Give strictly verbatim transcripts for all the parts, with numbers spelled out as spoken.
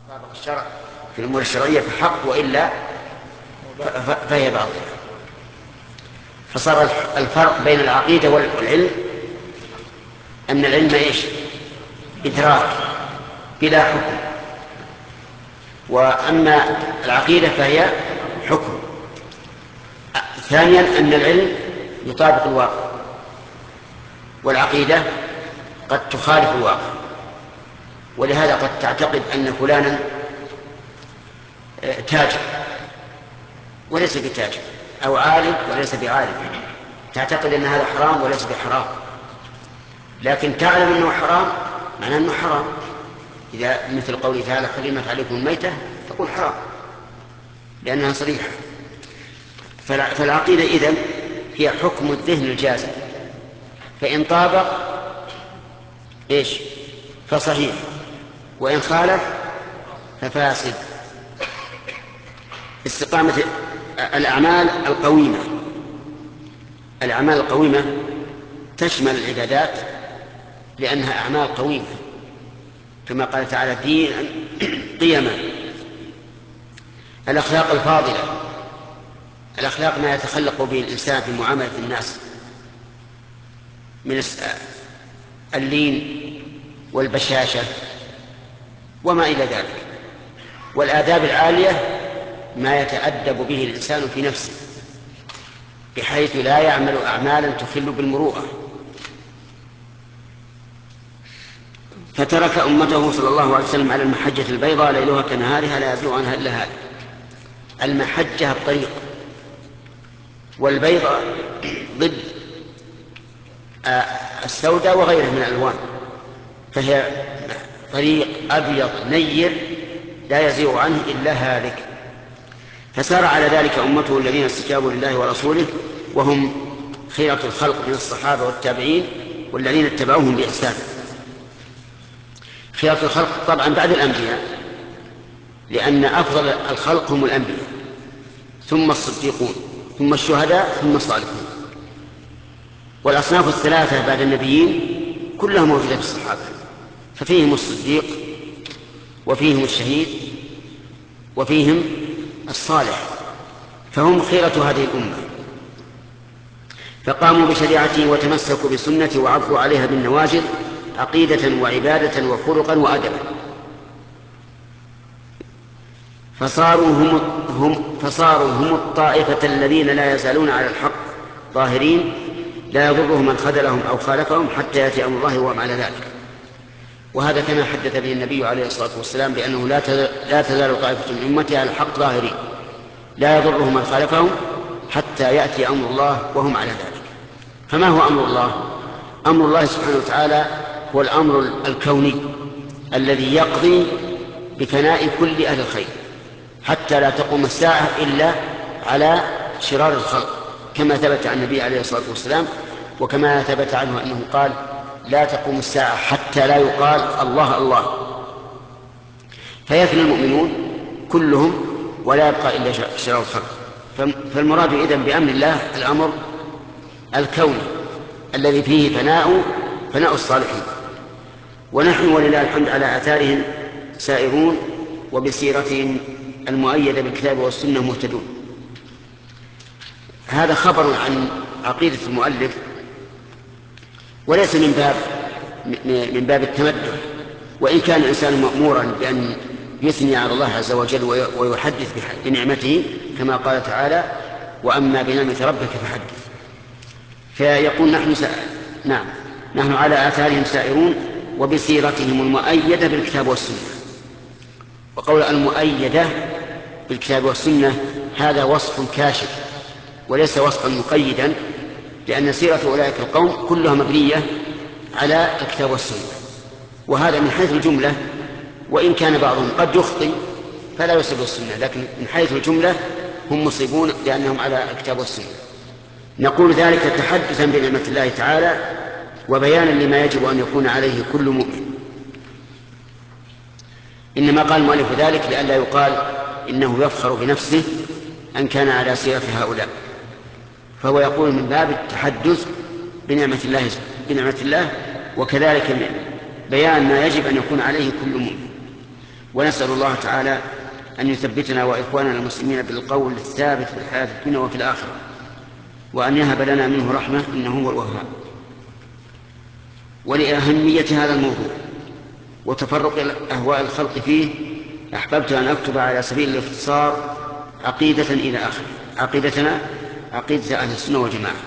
طابق الشرع في الأمور الشرعية فحق، وإلا فهي باطلة. فصار الفرق بين العقيدة والعلم أن العلم إيش؟ إدراك بلا حكم، وأما العقيدة فهي حكم. ثانيا أن العلم يطابق الواقع، والعقيدة قد تخالف الواقع، ولهذا قد تعتقد أن فلانا تاجر وليس بتاجر، أو عالم وليس بعالم، تعتقد أن هذا حرام وليس بحرام، لكن تعلم أنه حرام معناه أنه حرام. إذا مثل قوله تعالى حرمت عليكم الميتة تقول حرام لأنها صريحة. فالعقيدة إذن هي حكم الذهن الجازم، فإن طابق إيش فصحيح، وإن خالف ففاسد. استقامة الأعمال القويمة، الأعمال القويمة تشمل العبادات لأنها أعمال قويمة، كما قال تعالى دين قيما. الأخلاق الفاضلة، الأخلاق ما يتخلق به الإنسان في معاملة الناس من اللين والبشاشة وما إلى ذلك. والآداب العالية ما يتأدب به الإنسان في نفسه بحيث لا يعمل أعمالا تخل بالمروءة. فترك أمته صلى الله عليه وسلم على المحجة البيضاء ليلها كنهارها لا يزيغ عنها إلا هالك. المحجة الطريق، والبيضاء ضد السوداء وغيره من الألوان، فهي طريق أبيض نير لا يزيغ عنه إلا هالك. فسار على ذلك أمته الذين استجابوا لله ورسوله، وهم خيرة الخلق من الصحابة والتابعين والذين اتبعوهم بإحسان. خيرة الخلق طبعا بعد الأنبياء، لأن أفضل الخلق هم الأنبياء، ثم الصديقون، ثم الشهداء، ثم الصالحون. والأصناف الثلاثة بعد النبيين كلها موجودة في الصحابة، ففيهم الصديق وفيهم الشهيد وفيهم الصالح، فهم خيرة هذه الأمة. فقاموا بشريعته وتمسكوا بسنته وعضوا عليها بالنواجذ عقيدة وعبادة وخلقا وأدبا. فصاروا هم, هم, فصاروا هم الطائفة الذين لا يزالون على الحق ظاهرين لا يضرهم من خذلهم أو خالفهم حتى يأتي أمر الله وهم على ذلك. وهذا كما حدث به النبي عليه الصلاة والسلام بأنه لا تزال طائفة من أمتي على الحق ظاهرين لا يضرهم من خالفهم حتى يأتي أمر الله وهم على ذلك. فما هو أمر الله؟ أمر الله سبحانه وتعالى هو الأمر الكوني الذي يقضي بفناء كل أهل الخير حتى لا تقوم الساعة إلا على شرار الخلق، كما ثبت عن النبي عليه الصلاة والسلام، وكما ثبت عنه أنه قال لا تقوم الساعة حتى لا يقال الله الله. فيفنى المؤمنون كلهم ولا يبقى إلا شرار الخلق. فالمراد إذن بأمر الله الأمر الكوني الذي فيه فناء فناء الصالحين. ونحن ولله الحمد على آثارهم سائرون وبسيرتهم المؤيدة بالكتاب والسنة مهتدون. هذا خبر عن عقيدة المؤلف، وليس من باب من باب التمدح، وإن كان الإنسان مأمورا بأن يثني على الله عز وجل ويحدث بنعمته كما قال تعالى وأما بنعمة ربك فحدث. فيقول نحن سأ... نعم نحن على آثارهم سائرون وبسيرتهم المؤيدة بالكتاب والسنة. وقول المؤيدة بالكتاب والسنة هذا وصف كاشف وليس وصفا مقيدا، لأن سيرة أولئك القوم كلها مبنية على الكتاب والسنة. وهذا من حيث الجملة، وإن كان بعضهم قد يخطئ فلا يصيب السنة، لكن من حيث الجملة هم مصيبون لأنهم على الكتاب والسنة. نقول ذلك تحدثا بنعمة الله تعالى وبيانا لما يجب أن يكون عليه كل مؤمن. إنما قال المؤلف ذلك لئلا يقال إنه يفخر بنفسه أن كان على سيرة هؤلاء، فهو يقول من باب التحدث بنعمة الله, بنعمة الله وكذلك بيان ما يجب أن يكون عليه كل مؤمن. ونسأل الله تعالى أن يثبتنا وإخواننا المسلمين بالقول الثابت في الحياة الدنيا وفي الآخرة، وأن يهب لنا منه رحمة إنه هو الوهاب. ولأهمية هذا الموضوع وتفرق أهواء الخلق فيه أحببت أن أكتب على سبيل الاختصار عقيدة إلى آخره. عقيدتنا عقيدة أهل السنة والجماعة.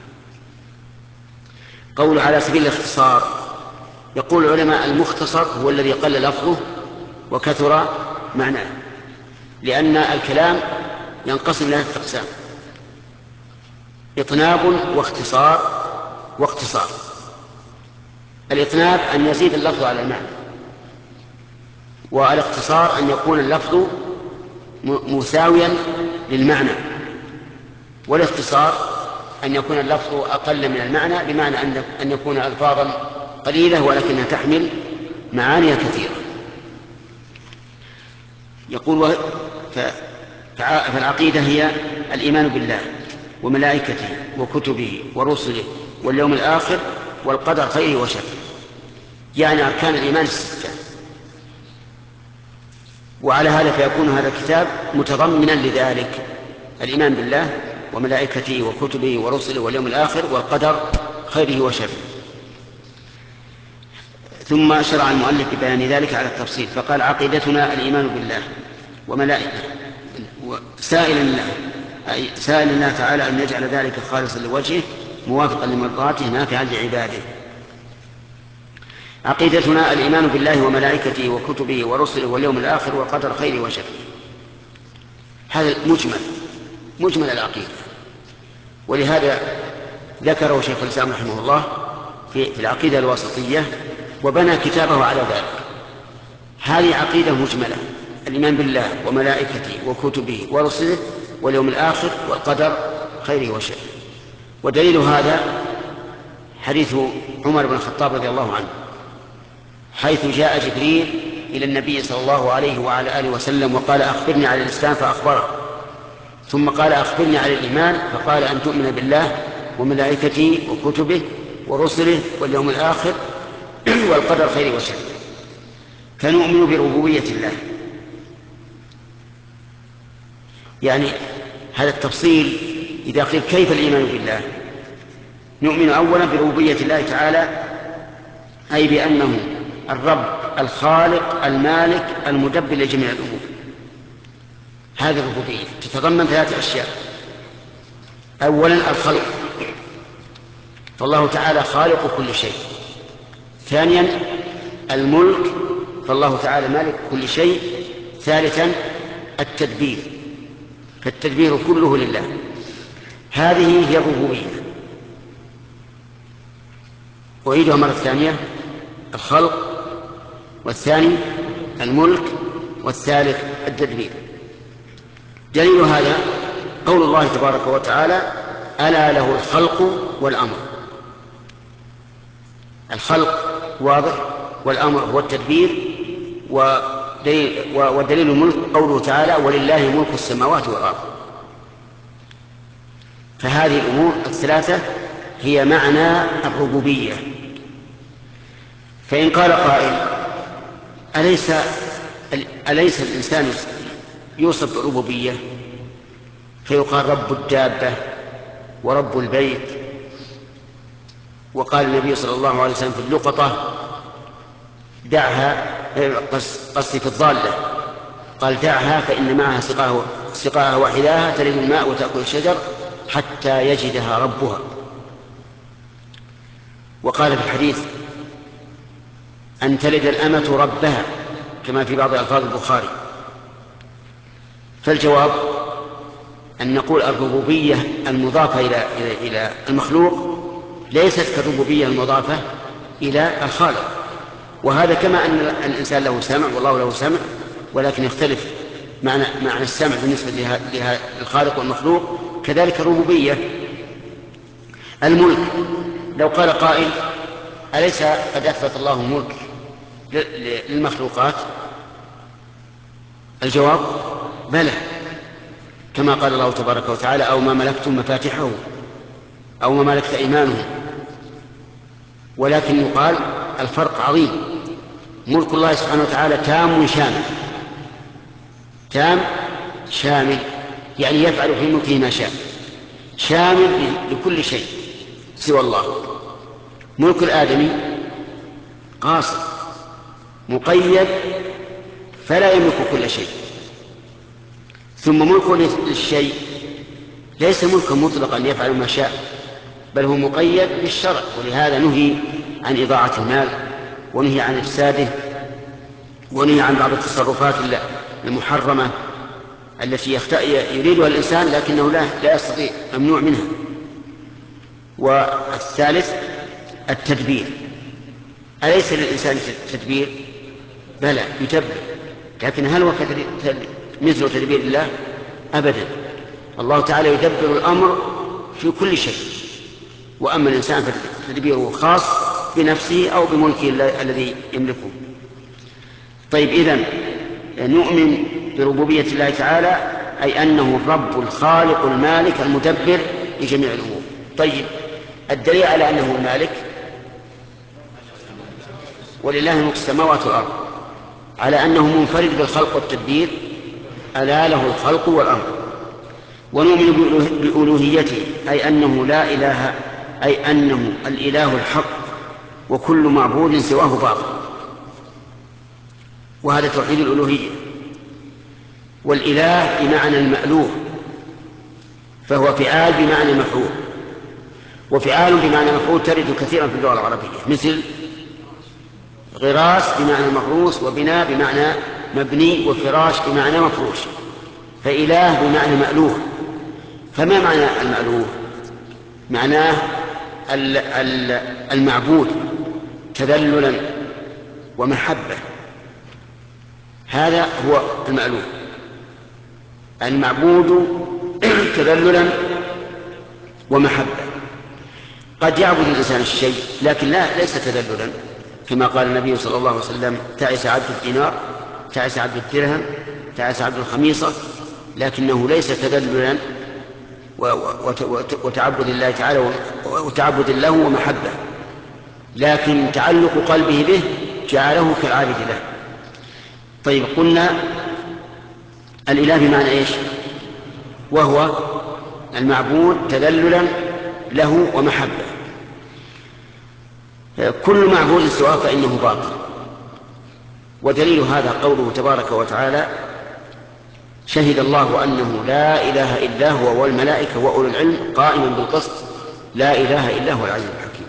قول على سبيل الاختصار، يقول العلماء المختصر هو الذي قل لفظه وكثر معناه، لأن الكلام ينقسم إلى ثلاثة أقسام: إطناب واختصار واقتصار. الإطناب أن يزيد اللفظ على المعنى، والاختصار أن يكون اللفظ مساويا للمعنى، والاختصار أن يكون اللفظ أقل من المعنى، بمعنى أن يكون ألفاظا قليلة ولكنها تحمل معاني كثيرة. يقول فالعقيدة هي الإيمان بالله وملائكته وكتبه ورسله واليوم الآخر والقدر خيره وشره، يعني أركان الإيمان الستة. وعلى هذا فيكون هذا الكتاب متضمنا لذلك: الإيمان بالله وملائكته وكتبه ورسله واليوم الآخر والقدر خيره وشره. ثم شرع المؤلف ببيان ذلك على التفصيل، فقال: عقيدتنا الإيمان بالله وملائكته، سائلا الله أي سائل الله تعالى أن يجعل ذلك خالصا لوجهه موافقا لمرضاته نافعا لعباده. عقيدتنا الإيمان بالله وملائكته وكتبه ورسله واليوم الآخر والقدر خيره وشره. هذا مجمل مجمل العقيدة، ولهذا ذكره شيخ الإسلام رحمه الله في العقيدة الواسطية وبنى كتابه على ذلك. هذه عقيدة مجملة: الإيمان بالله وملائكته وكتبه ورسله واليوم الآخر والقدر خيره وشره. ودليل هذا حديث عمر بن الخطاب رضي الله عنه، حيث جاء جبريل إلى النبي صلى الله عليه وعلى آله وسلم وقال: أخبرني عن الإسلام، فأخبره، ثم قال: أخبرني عن الإيمان، فقال: أن تؤمن بالله وملائكته وكتبه ورسله واليوم الآخر والقدر خيره وشره. فنؤمن بربوبية الله، يعني هذا التفصيل. إذا قيل كيف الإيمان بالله، نؤمن أولا بربوبية الله تعالى، أي بأنه الرب الخالق المالك المدبر لجميع الأمور. هذه الربوبية تتضمن ثلاث أشياء: أولا الخلق، فالله تعالى خالق كل شيء. ثانيا الملك، فالله تعالى مالك كل شيء. ثالثا التدبير، فالتدبير كله لله. هذه هي الربوبية. أعيدها مرة ثانية: الخلق، والثاني الملك، والثالث التدبير. دليل هذا قول الله تبارك وتعالى: ألا له الخلق والأمر. الخلق واضح، والأمر هو التدبير. ودليل, ودليل الملك قوله تعالى: ولله ملك السماوات والأرض. فهذه الأمور الثلاثة هي معنى الربوبية. فإن قال قائل: أليس, أليس الإنسان يوصف بالربوبية؟ فيقال: رب الدابة ورب البيت. وقال النبي صلى الله عليه وسلم في اللقطة: دعها، قصدي في الضالة، قال: دعها فإن معها سقاها وحذاها تلد الماء وتأكل الشجر حتى يجدها ربها. وقال في الحديث: أن تلد الأمة ربها، كما في بعض ألفاظ البخاري. فالجواب أن نقول الربوبية المضافة إلى, إلى, إلى المخلوق ليست كالربوبية المضافة إلى الخالق. وهذا كما أن الإنسان له سمع والله له سمع، ولكن يختلف معنى, معنى السمع بالنسبة للخالق والمخلوق، كذلك الربوبية. الملك، لو قال قائل: أليس قد أثبت الله الملك للمخلوقات؟ الجواب: بلى، كما قال الله تبارك وتعالى: أو ما ملكتم مفاتحه أو ما ملكت أيمانهم. ولكن يقال الفرق عظيم. ملك الله سبحانه وتعالى تام شامل، تام شامل، يعني يفعل في ملكه ما شاء، شامل لكل شيء سوى الله. ملك الآدمي قاصر مقيد فلا يملك كل شيء، ثم ملك للشيء ليس ملكا مطلقا يفعل ما شاء، بل هو مقيد بالشرع، ولهذا نهي عن إضاعة المال، ونهي عن إفساده، ونهي عن بعض التصرفات المحرمة التي يريدها الإنسان لكنه لا, لا يستطيع، ممنوع منها. والثالث التدبير. أليس للإنسان تدبير؟ بلى يدبر، لكن هل هو مثل تدبير الله؟ أبدا. الله تعالى يدبر الأمر في كل شيء، وأما الإنسان فتدبيره خاص بنفسه أو بملكه الذي يملكه. طيب، إذن نؤمن بربوبية الله تعالى، أي أنه الرب الخالق المالك المدبر لجميع الأمور. طيب، الدليل على أنه المالك: ولله ملك السماوات والأرض، على أنه منفرد بالخلق والتدبير، ألا له الخلق والأمر. ونؤمن بألوهيته، أي أنه لا إله، أي أنه الإله الحق، وكل معبود سواه باطل، وهذا توحيد الألوهية. والإله بمعنى المألوه، فهو فعال بمعنى مفعول، وفعال بمعنى مفعول ترد كثيرا في اللغة العربية، مثل غراس بمعنى مغروس، وبناء بمعنى مبني، وفراش بمعنى مفروش. فإله بمعنى مألوه. فما معنى المألوه؟ معناه المعبود تذللا ومحبة، هذا هو المألوه، المعبود تذللا ومحبة. قد يعبد الإنسان الشيء لكن لا ليس تذللا، كما قال النبي صلى الله عليه وسلم: تعس عبد الدينار، تعس عبد الدرهم، تعس عبد الخميصة، لكنه ليس تذللا وتعبد الله تعالى وتعبد له ومحبة، لكن تعلق قلبه به جعله كالعابد له. طيب، قلنا الإله بمعنى إيش؟ وهو المعبود تذللا له ومحبة. كل معبود سواه فإنه باطل. ودليل هذا قوله تبارك وتعالى: شهد الله أنه لا إله إلا هو والملائكة وأولو العلم قائما بالقسط لا إله إلا هو العزيز الحكيم.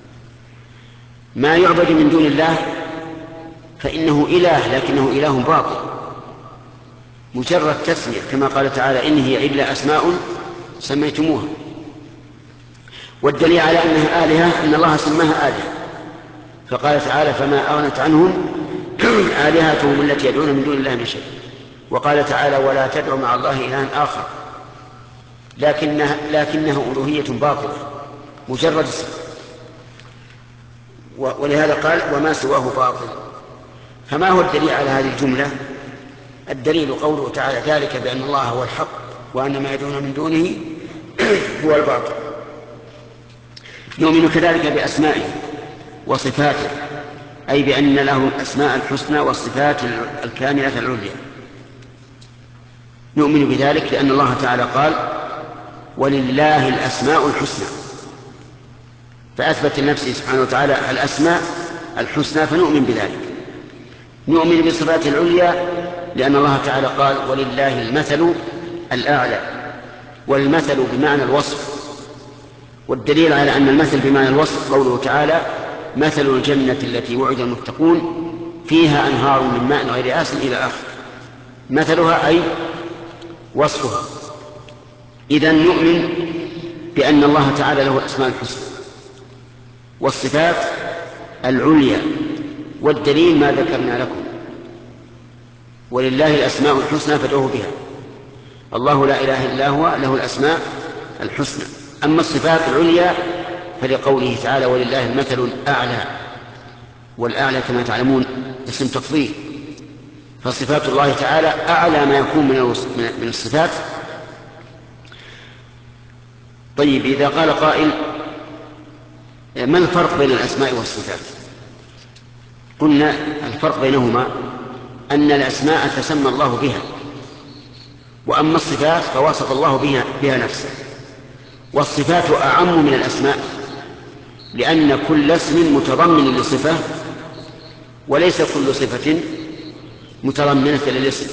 ما يعبد من دون الله فإنه إله، لكنه إله باطل مجرد تسمية، كما قال تعالى: إن هي إلا أسماء سميتموها. والدليل على أنها آلهة أن الله سماها آلهة، فقال تعالى: فما أغنت عنهم آلهتهم التي يدعون من دون الله من شيء. وقال تعالى: ولا تدعوا مع الله إلها آخر، لكنها, لكنها ألوهية باطلة مجرد اسم. ولهذا قال: وما سواه باطل. فما هو الدليل على هذه الجملة؟ الدليل قوله تعالى: ذلك بأن الله هو الحق وأن ما يدعون من دونه هو الباطل. نؤمن كذلك بأسمائه وصفاته، أي بأن له الأسماء الحسنى والصفات الكاملة العليا. نؤمن بذلك لأن الله تعالى قال: ولله الأسماء الحسنى، فأثبت لنفسه سبحانه وتعالى الأسماء الحسنى، فنؤمن بذلك. نؤمن بالصفات العليا لأن الله تعالى قال: ولله المثل الأعلى، والمثل بمعنى الوصف. والدليل على أن المثل بمعنى الوصف قوله تعالى: مثل الجنة التي وعد المتقون فيها أنهار من ماء غير آسن إلى آخر. مثلها أي وصفها. إذن نؤمن بأن الله تعالى له الأسماء الحسنى والصفات العليا، والدليل ما ذكرنا لكم: ولله الأسماء الحسنى فادعوه بها. الله لا إله إلا هو له الأسماء الحسنى. أما الصفات العليا فلقوله تعالى: ولله المثل الأعلى، والأعلى كما تعلمون اسم تفضيل، فصفات الله تعالى أعلى ما يكون من الصفات. طيب، إذا قال قائل: ما الفرق بين الأسماء والصفات؟ قلنا الفرق بينهما أن الأسماء تسمى الله بها وأما الصفات فوصف الله بها, بها نفسه. والصفات أعم من الأسماء، لأن كل اسم متضمن لصفة، وليس كل صفة متضمنة للاسم.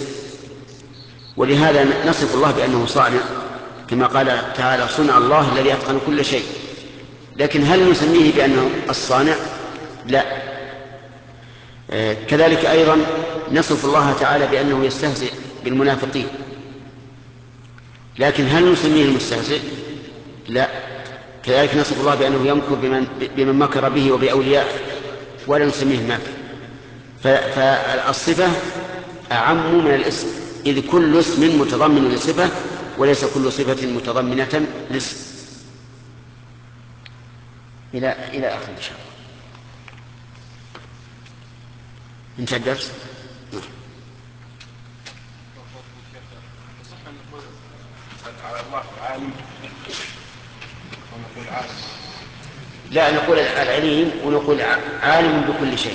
ولهذا نصف الله بأنه صانع، كما قال تعالى: صنع الله الذي أتقن كل شيء. لكن هل نسميه بأنه الصانع؟ لا. آه كذلك أيضا نصف الله تعالى بأنه يستهزئ بالمنافقين، لكن هل نسميه المستهزئ؟ لا. كذلك نصف الله بأنه يمكر بمن, بمن مكر به وبأوليائه، ولا نسميه الماكر. فالصفة أعم من الاسم، إذ كل اسم متضمن لصفة، وليس كل صفة متضمنة لاسم. إلى إلى آخر إن شاء الله. انتهى الدرس. لا، نقول العليم ونقول عالم بكل شيء.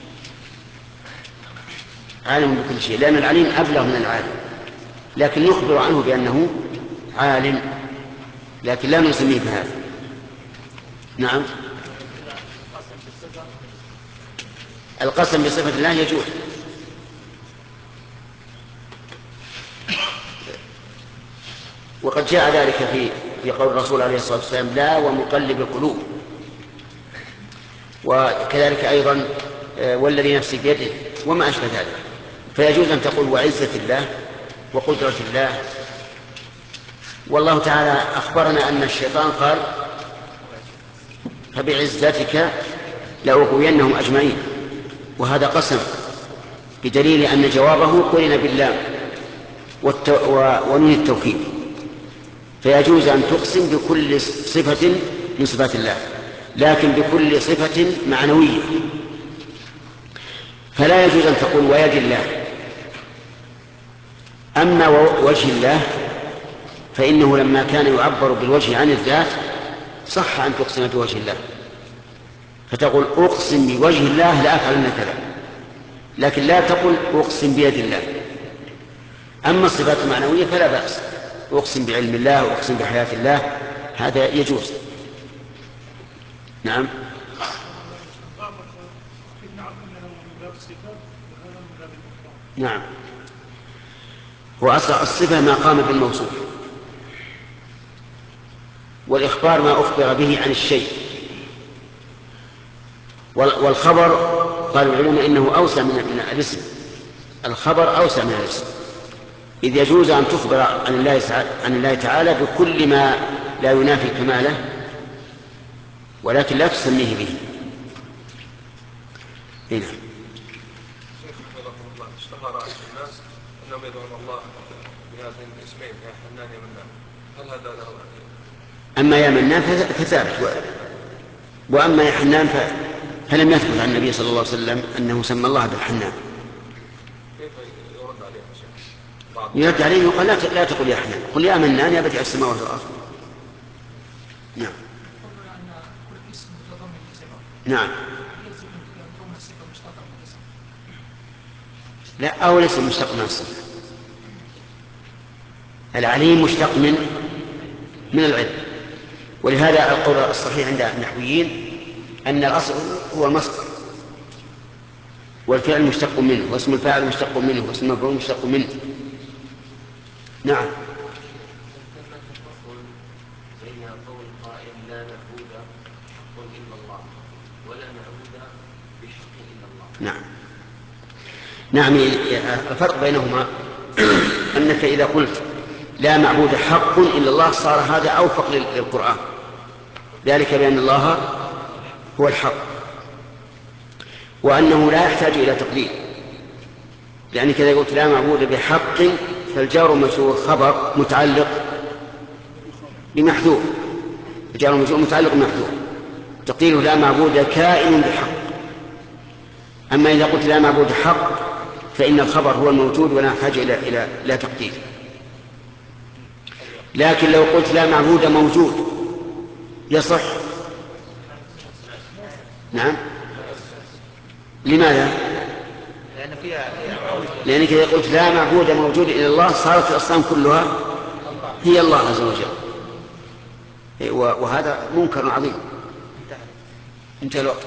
عالم بكل شيء، لأن العليم أبلغ من العالم، لكن يخبر عنه بأنه عالم، لكن لا نسميه بهذا. نعم. القسم بصفة الله يجوز، وقد جاء ذلك في في قول الرسول عليه الصلاة والسلام: لا ومقلب القلوب. وكذلك أيضا والذي نفسي بيده، وما أشبه ذلك. فيجوز أن تقول وعزة الله وقدرة الله. والله تعالى أخبرنا أن الشيطان قال: فبعزتك لأغوينهم أجمعين، وهذا قسم، بدليل أن جوابه قرن باللام ونون التوكيد. فيجوز أن تقسم بكل صفة من صفات الله، لكن بكل صفة معنوية. فلا يجوز أن تقول ويد الله. أما وجه الله فإنه لما كان يعبر بالوجه عن الذات صح أن تقسم بوجه الله، فتقول أقسم بوجه الله لأفعلن كذا، لكن لا تقل أقسم بيد الله. أما الصفات المعنوية فلا بأس، أقسم بعلم الله وأقسم بحياة الله، هذا يجوز. نعم. نعم. وأصل الصفة ما قام بالموصوف، والإخبار ما أخبر به عن الشيء، والخبر قالوا العلماء إنه أوسع من الاسم. الخبر أوسع من الاسم، إذ يجوز أن تخبر عن الله عن الله تعالى بكل ما لا ينافي كماله، ولكن لا تسميه به. هنا اشتهر عند الناس أنهم يدعون الله بهذين الاسمين، يا حنان يا منان. هل هذا له؟ أما يا منان فثابت، وأما يا حنان فلم يثبت عن النبي صلى الله عليه وسلم أنه سمى الله بالحنان. كيف يرد عليه يا شيخ؟ يرد عليه يقول لا تقل يا حنان، قل يا منان يا بديع السماوات والأرض. نعم. نعم. لا، أو ليس مشتق من الصفة. العليم مشتق من من العلم، ولهذا القول الصحيح عند النحويين أن الأصل هو المصدر، والفعل مشتق منه، واسم الفاعل مشتق منه، واسم المفعول مشتق منه. نعم. بين قول قائل لا نعبد حق إلا الله ولا نعبد بحق إلا الله. نعم. نعم. الفرق بينهما أنك إذا قلت لا معبود حق إلا الله صار هذا أوفق للقرآن، ذلك بأن الله هو الحق، وأنه لا يحتاج إلى تقليد. يعني كذا قلت لا معبود بحق، فالجار مجرور خبر متعلق بمحذوف، الجار مجرور متعلق بمحذوف، تقديره لا معبود كائن بحق. أما إذا قلت لا معبود حق فإن الخبر هو الموجود ولا يحتاج إلى إلى لا تقدير. لكن لو قلت لا معبود موجود يصح. نعم. لماذا؟ لأن فيها لأنك إذا قلت لا معبود موجود إلا الله صارت الأصنام كلها هي الله عز وجل، وهذا منكر عظيم. انتهى الوقت.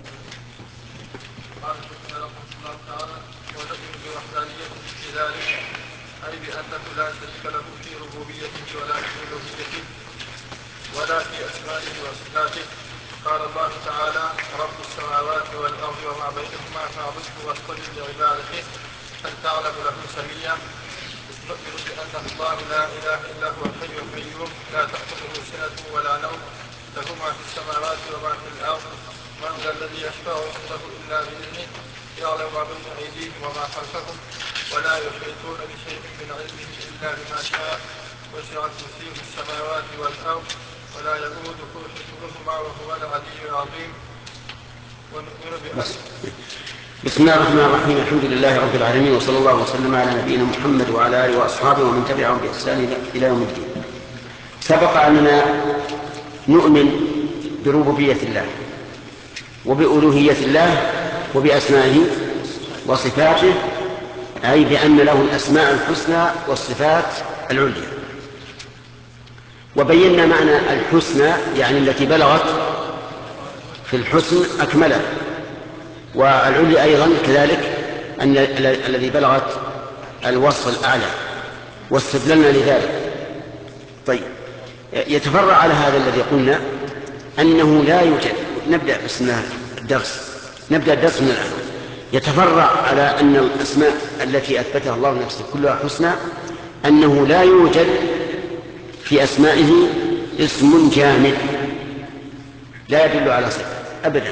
قال سبحانه الله تعالى ونؤمن بوحدانيته في ذلك، أي بأنه لا شريك له في ربوبيته ولا في ألوهيته ولا في أسمائه وصفاته. قال الله تعالى رب السماوات والأرض وما بينهما فاعبده واصطبر لعبادته هل تعلم له سميا. نؤمن بأن الله لا إله إلا هو الحي القيوم لا تأخذه سنة ولا نوم له ما في السماوات وما في الأرض من ذا الذي يشفع عنده إلا بإذنه يعلم ما بين أيديهم وما خلفهم ولا يحيطون بشيء من علمه إلا بما شاء وسع كرسيه السماوات والأرض ولا يؤوده حفظهما وهو العلي العظيم. ونؤمن بأن بسم الله الرحمن الرحيم الحمد لله رب العالمين وصلى الله وسلم على نبينا محمد وعلى آله وأصحابه ومن تبعهم بإحسان إلى يوم الدين. سبق أننا نؤمن بربوبية الله وبألوهية الله وبأسمائه وصفاته، أي بأن له الأسماء الحسنى والصفات العليا. وبينا معنى الحسنى يعني التي بلغت في الحسن أكمله، والعلي أيضا كذلك أن الذي بلغت الوصف الأعلى، واستدللنا لذلك. طيب، يتفرع على هذا الذي قلنا أنه لا يوجد. نبدأ بسم الله الدرس نبدأ الدرس من الآن. يتفرع على أن الأسماء التي أثبتها الله نفسه كلها حسنى، أنه لا يوجد في أسمائه اسم جامد لا يدل على صفة أبدا.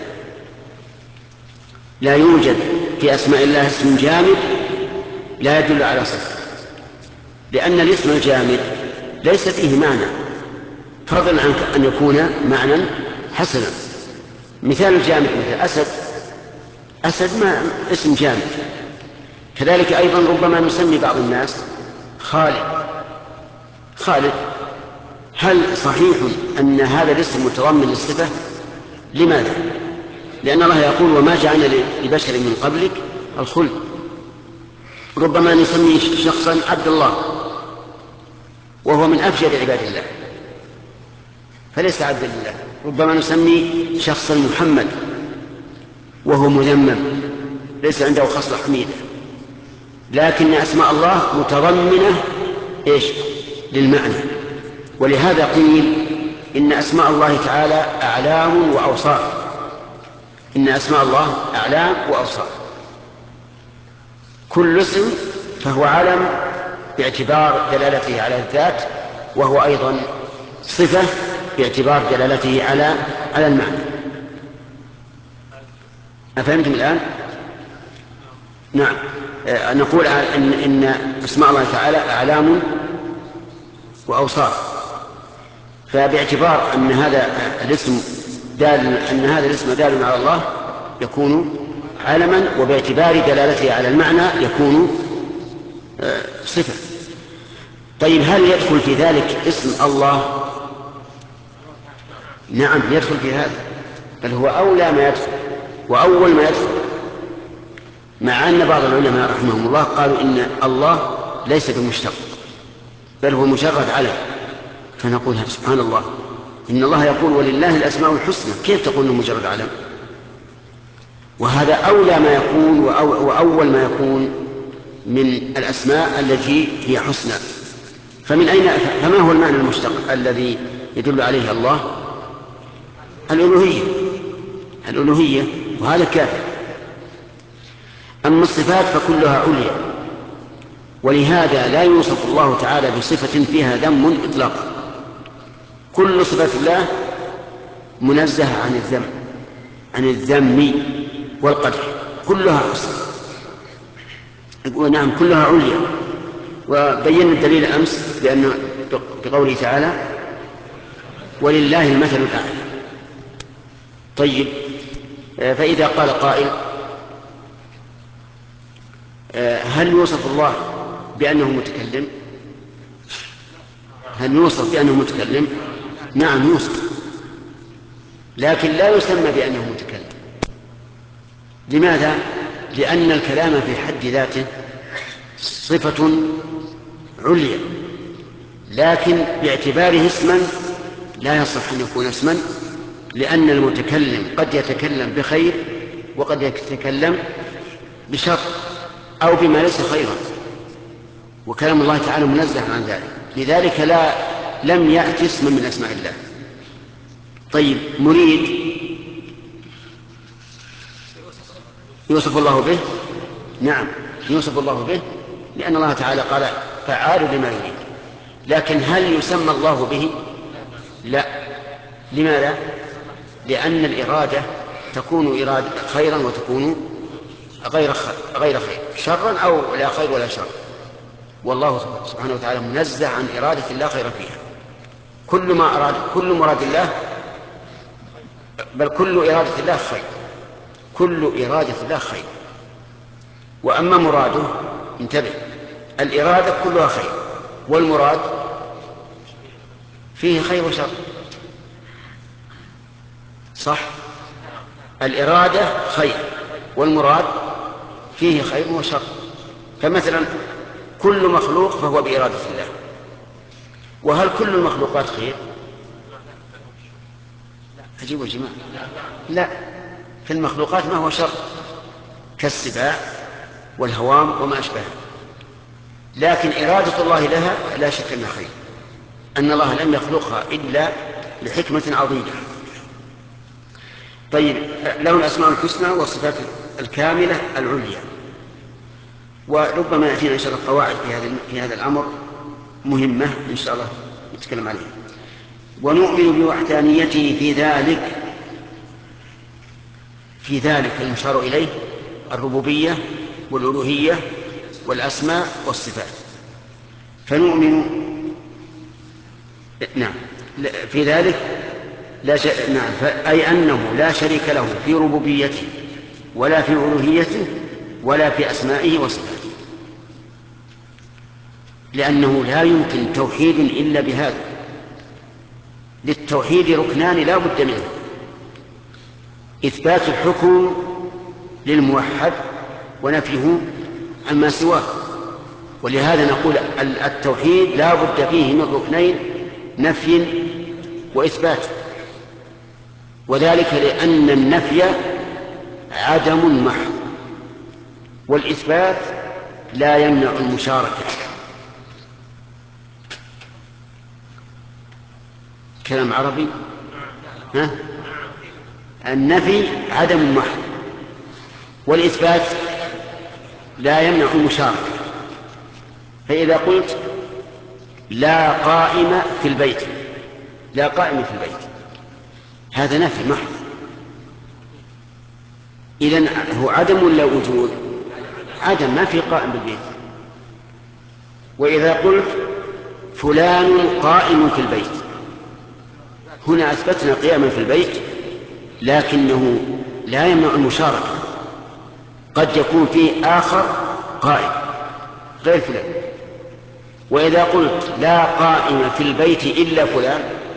لا يوجد في أسماء الله اسم جامد لا يدل على صفة، لأن الاسم الجامد ليس فيه معنى، فضلا عن أن يكون معنى حسنا. مثال الجامد مثل أسد، أسد ما اسم جامد. كذلك أيضا ربما نسمي بعض الناس خالد خالد هل صحيح أن هذا الاسم متضمن للصفة؟ لماذا؟ لأن الله يقول وما جعلنا لبشر من قبلك الخلد. ربما نسمي شخصا عبد الله وهو من أفجر عباد الله فليس عبد الله. ربما نسمي شخصا محمد وهو مذمم ليس عنده خصلة حميدة. لكن أسماء الله متضمنة إيش؟ للمعنى. ولهذا قيل إن أسماء الله تعالى أعلام وأوصاف. إن أسماء الله أعلام وأوصاف. كل اسم فهو علم باعتبار دلالته على الذات، وهو أيضا صفة باعتبار دلالته على على المعنى. أفهمتم الآن؟ نعم. أه نقول إن, إن أسماء الله تعالى أعلام وأوصاف، فباعتبار أن هذا الاسم دال أن هذا الاسم دال على الله يكون علما، وباعتبار دلالته على المعنى يكون أه صفة. طيب، هل يدخل في ذلك اسم الله؟ نعم يدخل في هذا، بل هو أولى ما يدخل وأول ما يدخل، مع أن بعض العلماء رحمهم الله قالوا إن الله ليس بمشتق بل هو مجرد علم. فنقول سبحان الله، إن الله يقول ولله الأسماء الحسنى، كيف تقول إنه مجرد علم؟ وهذا أولى ما يكون وأول ما يكون من الأسماء التي هي حسنى. فمن أين فما هو المعنى المشتق الذي يدل عليه الله؟ الألوهية الألوهية وهذا كافر. أما الصفات فكلها عليا، ولهذا لا يوصف الله تعالى بصفة فيها ذم إطلاقا. كل صفات الله منزهة عن الذم عن الذم والقدح، كلها حسن ونعم كلها عليا. وبينا الدليل أمس لأنه بقوله تعالى ولله المثل الأعلى. طيب، فإذا قال قائل هل يوصف الله بأنه متكلم؟ هل يوصف بأنه متكلم؟ نعم يوصف، لكن لا يسمى بأنه متكلم. لماذا؟ لأن الكلام في حد ذاته صفة عليا، لكن باعتباره اسما لا يصح أن يكون اسما، لأن المتكلم قد يتكلم بخير وقد يتكلم بشر أو بما ليس خيرا، وكلام الله تعالى منزه عن ذلك، لذلك لا لم يأتي اسما من أسماء الله. طيب، مريد يوصف الله به؟ نعم يوصف الله به، لأن الله تعالى قال فعال لما يريد، لكن هل يسمى الله به؟ لا. لماذا؟ لأن الإرادة تكون إرادة خيرا وتكون غير غير خير، شرا أو لا خير ولا شر، والله سبحانه وتعالى منزه عن إرادة لا خير فيها. كل ما أراد كل مراد الله، بل كل إرادة الله خير، كل إرادة الله خير. وأما مراده، انتبه، الإرادة كلها خير، والمراد فيه خير وشر، صح؟ الإرادة خير والمراد فيه خير وشر. فمثلا كل مخلوق فهو بإرادة الله، وهل كل المخلوقات خير؟ أجيب الجماعة لا، في المخلوقات ما هو شر كالسباع والهوام وما أشبهه، لكن إرادة الله لها لا شك أنها خير، أن الله لم يخلقها إلا لحكمة عظيمة. طيب، له الأسماء الحسنى والصفات الكاملة العليا. وربما يأتينا إن شاء الله قواعد في هذا في هذا الأمر مهمة إن شاء الله نتكلم عليها. ونؤمن بوحدانيته في ذلك، في ذلك المشار إليه الربوبية والألوهية والأسماء والصفات. فنؤمن نعم في ذلك لا ش... نعم أي أنه لا شريك له في ربوبيته ولا في ألوهيته ولا في أسمائه وصفاته، لأنه لا يمكن توحيد إلا بهذا. للتوحيد ركنان لا بد منه: إثبات الحكم للموحد ونفيه عما سواه. ولهذا نقول التوحيد لا بد فيه من ركنين: نفي وإثبات. وذلك لأن النفي عدم محض، والإثبات لا يمنع المشاركة. كلام عربي؟ ها؟ النفي عدم محض، والإثبات لا يمنع المشاركة. فإذا قلت لا قائم في البيت، لا قائم في البيت، هذا نفي محض، إذن هو عدم ولا وجود؟ عدم، ما في قائم بالبيت. وإذا قلت فلان قائم في البيت، هنا أثبتنا قياما في البيت، لكنه لا يمنع المشاركة، قد يكون فيه آخر قائم غير فلان. وإذا قلت لا قائم في البيت إلا فلان،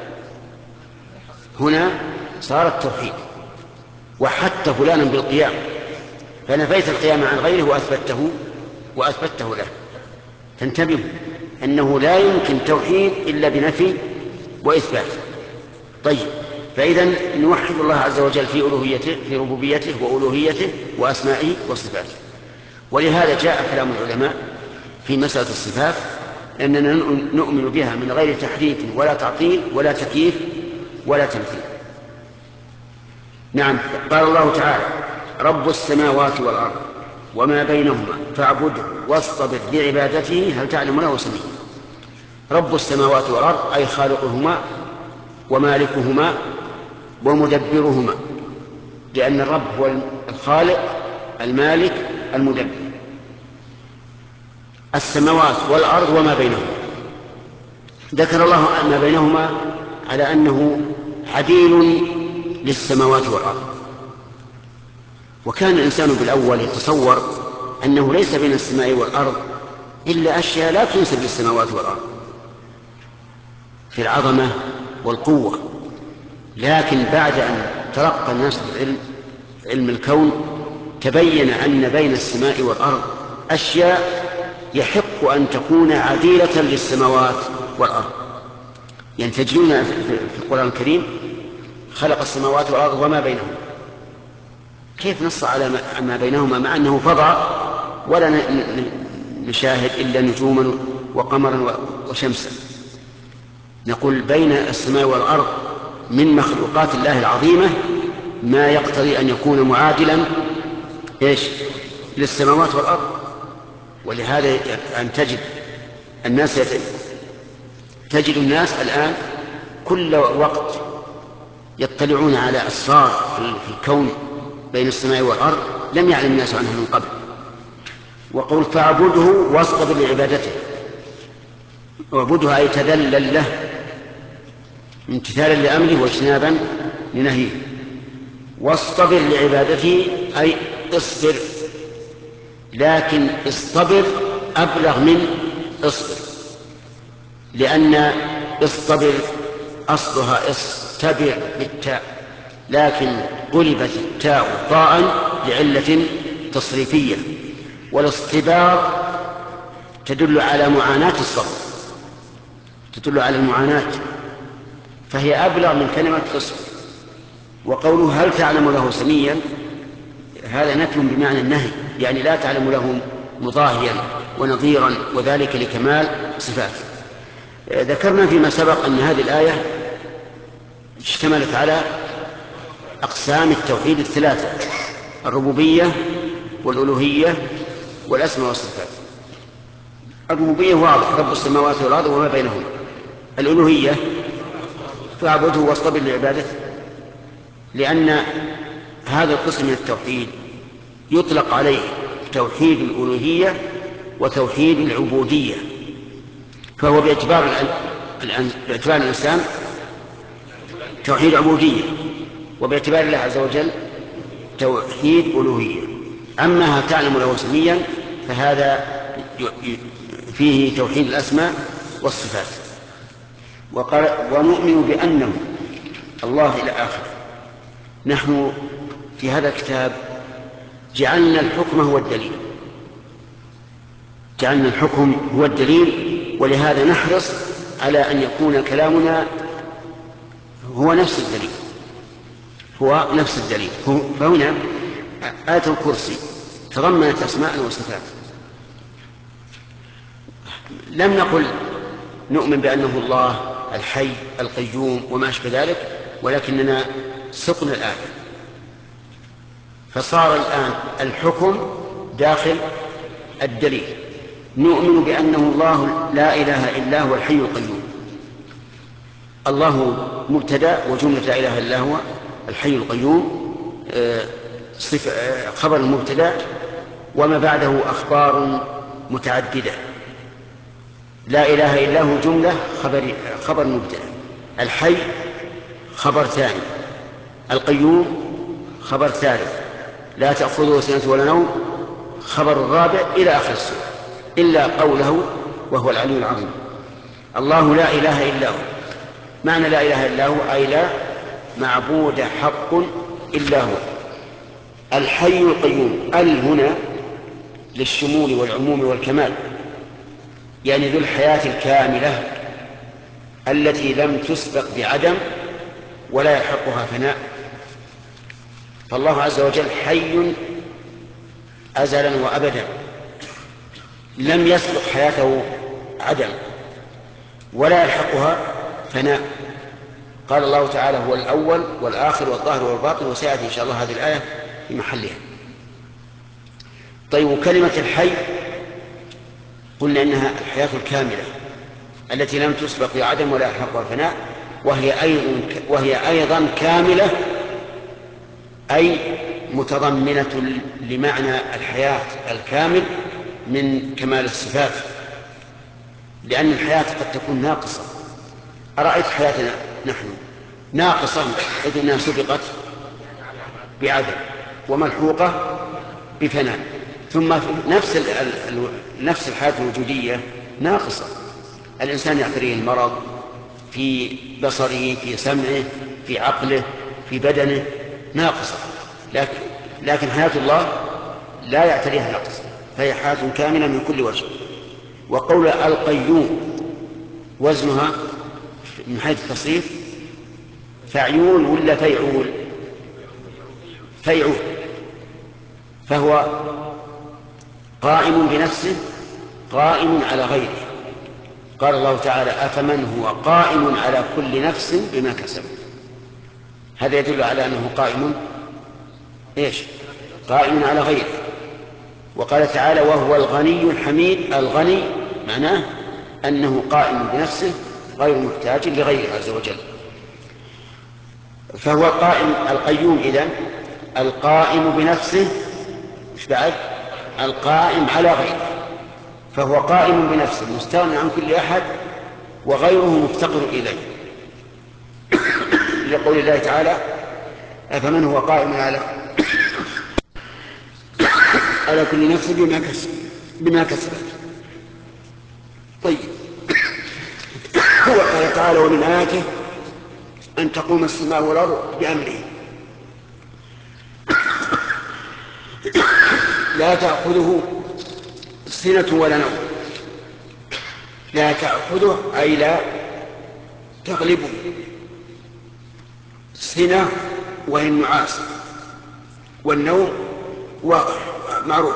هنا صار التوحيد، وحتى فلانا بالقيام، فنفيت القيام عن غيره وأثبته وأثبته له. فانتبهوا أنه لا يمكن توحيد إلا بنفي وإثبات. طيب، فإذا نوحد الله عز وجل في ألوهيته، في ربوبيته وألوهيته وأسمائه وصفاته. ولهذا جاء كلام العلماء في مسألة الصفات أننا نؤمن بها من غير تحريف ولا تعطيل ولا تكييف ولا تمثيل. نعم، قال الله تعالى: رب السماوات والأرض وما بينهما فاعبده واصطبر لعبادته هل تعلم له سميا. رب السماوات والأرض أي خالقهما ومالكهما ومدبرهما، لأن الرب هو الخالق المالك المدبر. السماوات والأرض وما بينهما، ذكر الله ما بينهما على أنه عديل للسماوات والأرض. وكان الإنسان بالأول يتصور أنه ليس بين السماء والأرض إلا أشياء لا تنسب للسماوات والأرض في العظمة والقوة، لكن بعد أن ترقى الناس بعلم علم الكون تبين أن بين السماء والأرض أشياء يحق أن تكون عديلة للسماوات والأرض. يعني تجدون في القرآن الكريم خلق السماوات والأرض وما بينهما، كيف نص على ما بينهما مع أنه فضاء ولا نشاهد إلا نجوما وقمرا وشمسا؟ نقول بين السماء والأرض من مخلوقات الله العظيمة ما يقتضي أن يكون معادلا إيش للسماوات والأرض. ولهذا أن تجد الناس تجد الناس الآن كل وقت يطلعون على أسرار في الكون بين السماء والأرض لم يعلم الناس عنها من قبل. وقول فاعبده واصطبر لعبادته، واعبده أي تذلل له امتثالا لأمره واجتنابا لنهيه. واصطبر لعبادته أي اصبر، لكن اصطبر أبلغ من اصبر، لأن اصطبر أصلها اصطبر بالتاء، لكن قلبت التاء طاء لعلة تصريفية، والاصطبار تدل على معاناة الصبر، تدل على المعاناة، فهي أبلغ من كلمة اصبر. وقوله هل تعلم له سميا هذا نفي بمعنى النهي، يعني لا تعلم له مضاهيا ونظيرا، وذلك لكمال صفاته. ذكرنا فيما سبق أن هذه الآية اشتملت على أقسام التوحيد الثلاثة: الربوبية والألوهية والأسماء والصفات. الربوبية واضح، رب السماوات والأرض وما بينهما. الألوهية فاعبده واصطبر لعبادته، لأن هذا القسم من التوحيد يطلق عليه توحيد الألوهية وتوحيد العبودية، فهو باعتبار باعتبار الإنسان توحيد عبودية، وباعتبار الله عز وجل توحيد ألوهية. أما هل تعلم له سميا فهذا فيه توحيد الأسماء والصفات. وقال ونؤمن بأنه الله إلى آخر. نحن في هذا الكتاب جعلنا الحكم هو الدليل، جعلنا الحكم هو الدليل، ولهذا نحرص على أن يكون كلامنا هو نفس الدليل، هو نفس الدليل. فهنا آية الكرسي تضمنت أسماء وصفات. لم نقل نؤمن بأنه الله الحي القيوم وما أشبه ذلك، ولكننا سقنا الآن، فصار الآن الحكم داخل الدليل. نؤمن بأنه الله لا إله إلا هو الحي القيوم. الله مبتدأ وجملة لا إله إلا هو الحي القيوم خبر المبتدأ، وما بعده أخبار متعددة. لا إله إلا هو جملة خبر خبر مبتدأ، الحي خبر ثاني، القيوم خبر ثالث، لا تأخذه سنة ولا نوم خبر الرابع، إلى آخر السورة، إلا قوله وهو العلي العظيم. الله لا إله إلا هو. معنى لا إله إلا هو أي لا معبود حق إلا هو. الحي القيوم ال هنا للشمول والعموم والكمال، يعني ذو الحياة الكاملة التي لم تسبق بعدم ولا يلحقها فناء. فالله عز وجل حي أزلا وأبدا، لم يسبق حياته عدم ولا يلحقها فناء. قال الله تعالى هو الأول والآخر والظاهر والباطن، وسيأتي إن شاء الله هذه الآية في محلها. طيب، وكلمة الحي قلنا إنها الحياة الكاملة التي لم تسبق بعدم ولا يلحقها فناء، وهي أيضا وهي أيضا كاملة، أي متضمنة لمعنى الحياة الكامل من كمال الصفات، لأن الحياة قد تكون ناقصة. أرأيت حياتنا نحن ناقصة إذ أنها سبقت بعدم وملحوقة بفناء، ثم نفس نفس الحياة الوجودية ناقصة. الإنسان يعتريه المرض في بصره، في سمعه، في عقله، في بدنه، ناقصة. لكن لكن حياة الله لا يعتريها نقص، فهي حالة كاملة من كل وجه. وقول القيوم وزنها من حيث التصريف فعيول ولا فيعول؟ فيعول. فهو قائم بنفسه قائم على غيره. قال الله تعالى أفمن هو قائم على كل نفس بما كسبت. هذا يدل على أنه قائم إيش؟ قائم على غيره. وقال تعالى وهو الغني الحميد. الغني معناه أنه قائم بنفسه غير محتاج لغيره عز وجل. فهو قائم القيوم إذن القائم بنفسه مش بعد القائم على غيره. فهو قائم بنفسه مستغني عن كل أحد وغيره مفتقر إليه، لقول الله تعالى أفمن هو قائم على على كل نفس بما كسب بما كسبت. طيب وقال تعالى ومن آياته أن تقوم السماء والأرض بأمره لا تأخذه سنة ولا نوم. لا تأخذه أي لا تغلبه. سنة وهي النعاس، والنوم واضح معروف،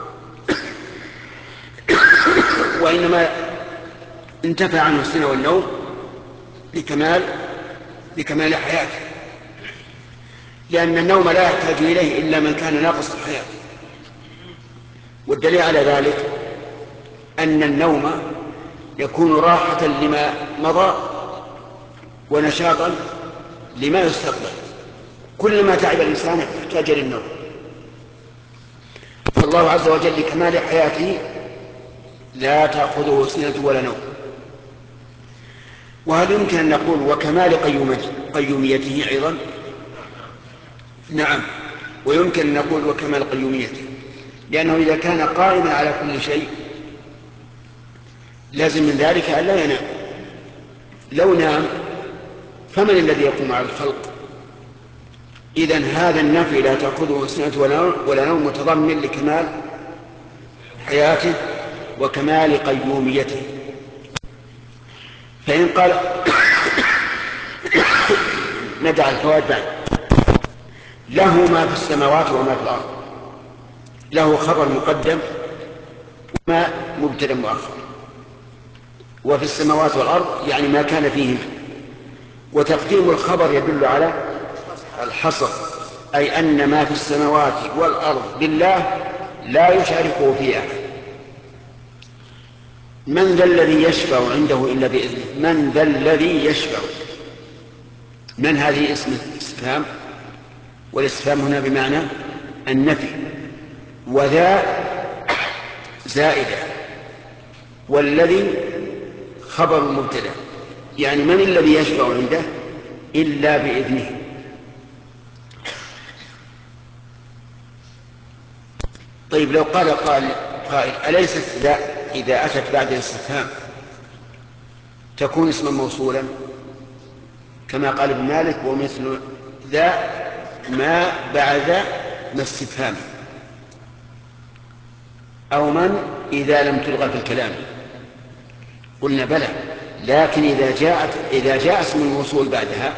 وإنما انتفى عنه السنة والنوم لكمال لكمال حياته، لأن النوم لا يحتاج إليه إلا من كان ناقص الحياة. والدليل على ذلك أن النوم يكون راحة لما مضى ونشاطا لما يستقبل. كلما تعب الإنسان يحتاج للنوم. فالله عز وجل لكمال حياته لا تأخذه سنة ولا نوم. وهل يمكن أن نقول وكمال قيوميته أيضا؟ نعم، ويمكن أن نقول وكمال قيوميته، لأنه إذا كان قائما على كل شيء لازم من ذلك أن لا ينام. لو نام فمن الذي يقوم على الخلق؟ إذن هذا النفي لا تأخذه سنة ولا نوم متضمن لكمال حياته وكمال قيوميته. فإن قال ندع الفوائد بعد. له ما في السماوات وما في الأرض. له خبر مقدم وما مبتدأ مؤخر. وفي السماوات والأرض يعني ما كان فيهما، وتقديم الخبر يدل على الحصر، أي أن ما في السماوات والأرض لله لا يشاركه فيه أحد. من ذا الذي يشفع عنده إلا بإذنه؟ من ذا الذي يشفع؟ من هذه اسم استفهام، والاستفهام هنا بمعنى النفي، وذا زائدة، والذي خبر مبتدأ، يعني من الذي يشفع عنده إلا بإذنه. طيب لو قال قائل أليست ذا إذا أتت بعد الاستفهام تكون اسما موصولا كما قال ابن مالك ومثل ذا ما بعد ما استفهام، أو من إذا لم تلغى في الكلام؟ قلنا بلى، لكن إذا جاءت إذا جاء اسم الموصول بعدها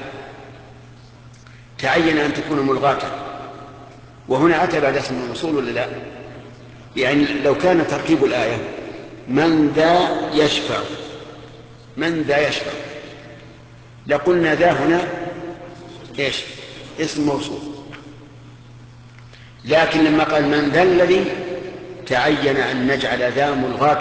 تعين أن تكون ملغاة، وهنا أتى بعد اسم الموصول ولا لا؟ يعني لو كان تركيب الآية من ذا يشفع، من ذا يشفع، لقلنا ذا هنا إيش؟ اسم موصول. لكن لما قال من ذا الذي تعين أن نجعل ذا ملغاة.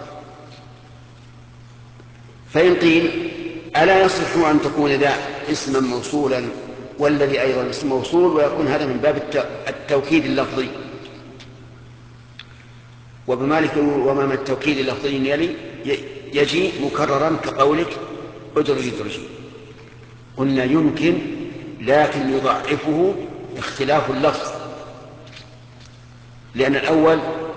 فإن قيل ألا يصح أن تكون ذا اسما موصولا والذي أيضا اسم موصول، ويكون هذا من باب التوكيد اللفظي؟ وبمالك وما من التوكيد اللفظي يلي يجي مكررا كقولك ادرجي ادرجي. قلنا يمكن، لكن يضعفه اختلاف اللفظ، لأن الأول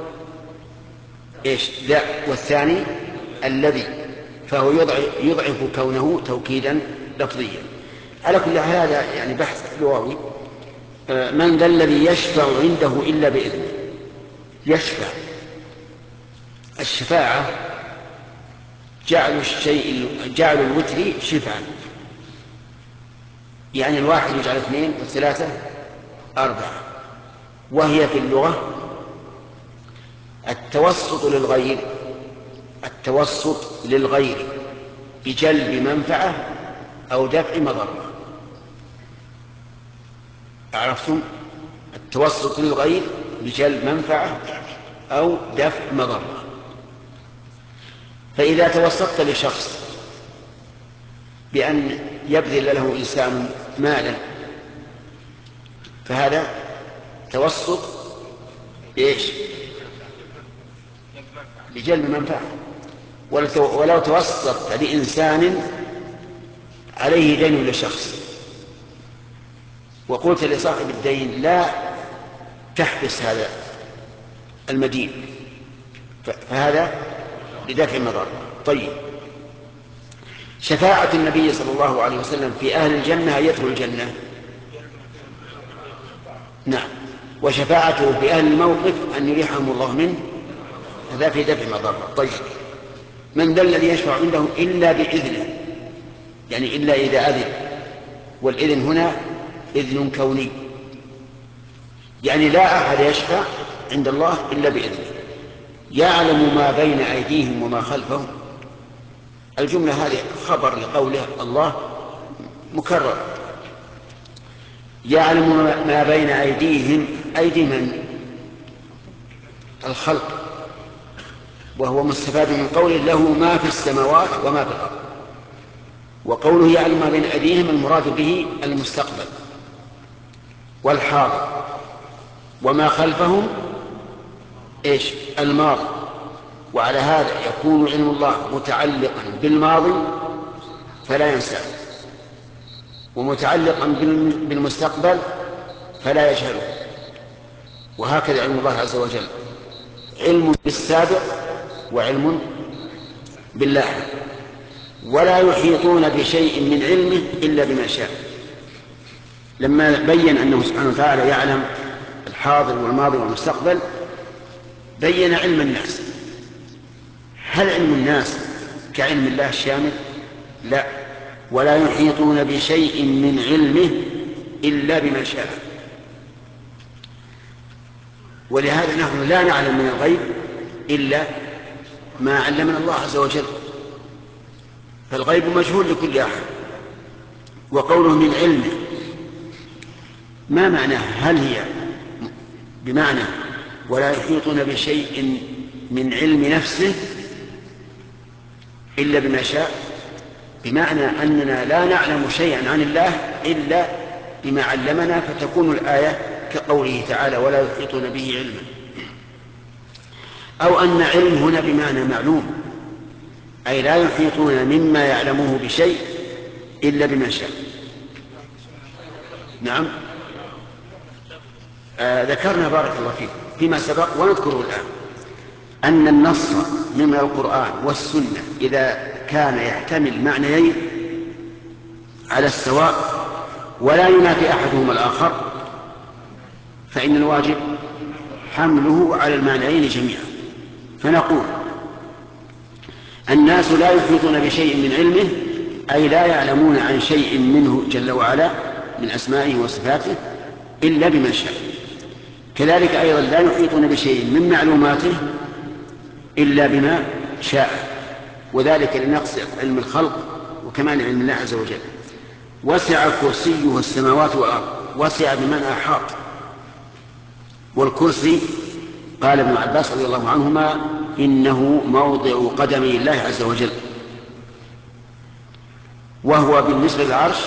إيش؟ ذا، والثاني الذي، فهو يضعف كونه توكيدا لفظيا. على كل هذا يعني بحث لغوي. من ذا الذي يشفع عنده إلا بإذنه؟ يشفع. الشفاعة جعل الشيء جعل الوتر شفعا، يعني الواحد يجعل اثنين والثلاثة أربعة، وهي في اللغة التوسط للغير التوسط للغير بجلب منفعة أو دفع مضرة. عرفتم؟ التوسط للغير بجلب منفعة أو دفع مضرة. فإذا توسطت لشخص بأن يبذل له إنسان مالا فهذا توسط إيش؟ بجلب منفعة. ولو توسطت لإنسان عليه دين لشخص وقلت لصاحب الدين لا تحبس هذا المدين فهذا لدفع مضار. طيب، شفاعة النبي صلى الله عليه وسلم في أهل الجنة يدخل الجنة، نعم، وشفاعته في أهل الموقف أن يريحهم الله منه، هذا في دفع مضار. طيب، من ذا الذي يشفع عنده إلا بإذنه، يعني إلا إذا أذن، والإذن هنا إذن كوني، يعني لا أحد يشفع عند الله إلا بإذنه. يعلم ما بين أيديهم وما خلفهم. الجملة هذه خبر لقوله الله مكرر. يعلم ما بين أيديهم، أيدي من؟ الخلق، وهو مستفاد من قوله له ما في السماوات وما في الأرض. وقوله يعلم ما بين أيديهم المراد به المستقبل والحاضر، وما خلفهم إيش؟ الماضي. وعلى هذا يكون علم الله متعلقا بالماضي فلا ينساه، ومتعلقا بالمستقبل فلا يجهله. وهكذا علم الله عز وجل، علم بالسابق وعلم باللاحق، ولا يحيطون بشيء من علمه إلا بما شاء. لما بين أنه سبحانه وتعالى يعلم الحاضر والماضي والمستقبل بين علم الناس. هل علم الناس كعلم الله الشامل؟ لا، ولا يحيطون بشيء من علمه إلا بما شاء. ولهذا نحن لا نعلم من الغيب إلا ما علمنا الله عز وجل، فالغيب مجهول لكل أحد. وقوله من علمه ما معناه؟ هل هي بمعنى ولا يحيطون بشيء من علم نفسه إلا بما شاء، بمعنى أننا لا نعلم شيئا عن الله إلا بما علمنا، فتكون الآية كقوله تعالى ولا يحيطون به علما، أو أن علم هنا بمعنى معلوم، أي لا يحيطون مما يعلمه بشيء إلا بما شاء. نعم، آه ذكرنا بارك الله فيك فيما سبق ونذكره الآن أن النص من القرآن والسنة إذا كان يحتمل معنيين على السواء ولا ينافي أحدهما الآخر فإن الواجب حمله على المعنيين جميعا. فنقول الناس لا يحيطون بشيء من علمه، أي لا يعلمون عن شيء منه جل وعلا من أسمائه وصفاته إلا بما شاء. كذلك أيضا لا يحيطون بشيء من معلوماته إلا بما شاء، وذلك لنقص علم الخلق وكمال علم الله عز وجل. وسع كرسيه السماوات والأرض، وسع بمعنى أحاط. والكرسي قال ابن عباس رضي الله عنهما إنه موضع قدمي الله عز وجل، وهو بالنسبة للعرش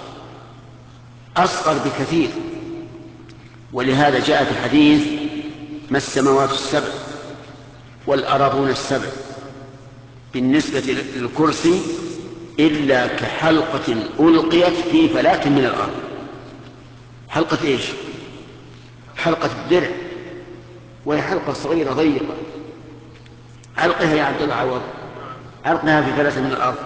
أصغر بكثير. ولهذا جاء في الحديث ما السماوات السبع والأرضون السبع بالنسبة للكرسي إلا كحلقة ألقيت في فلاة من الأرض. حلقة إيش؟ حلقة الدرع، وهي حلقة صغيرة ضيقة. ألقها يا عبد الله عوض، ألقها في فلاة من الأرض،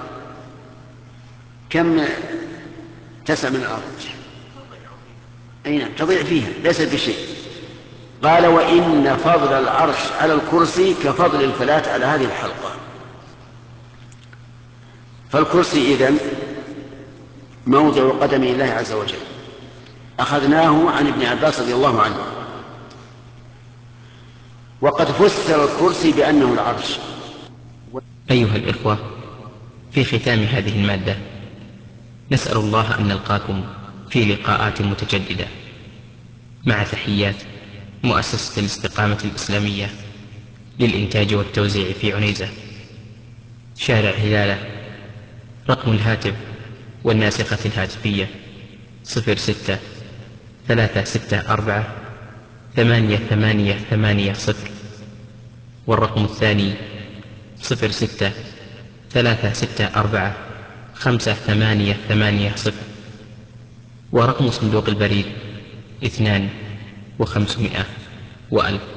كم تسع من الأرض؟ أي نعم، تضيع فيها ليس بشيء. قال وإن فضل العرش على الكرسي كفضل الفلاة على هذه الحلقة. فالكرسي إذن موضع قدم الله عز وجل، أخذناه عن ابن عباس رضي الله عنه. وقد فسر الكرسي بأنه العرش. أيها الإخوة، في ختام هذه المادة نسأل الله أن نلقاكم في لقاءات متجددة، مع تحيات مؤسسة الاستقامة الإسلامية للإنتاج والتوزيع في عنيزة، شارع هلالة. رقم الهاتف والناسخة الهاتفية صفر ستة ثلاثة ستة أربعة ثمانية ثمانية ثمانية صفر، والرقم الثاني صفر ستة ثلاثة ستة أربعة خمسة ثمانية ثمانية صفر، ورقم صندوق البريد اثنان وخمسمائة وألف.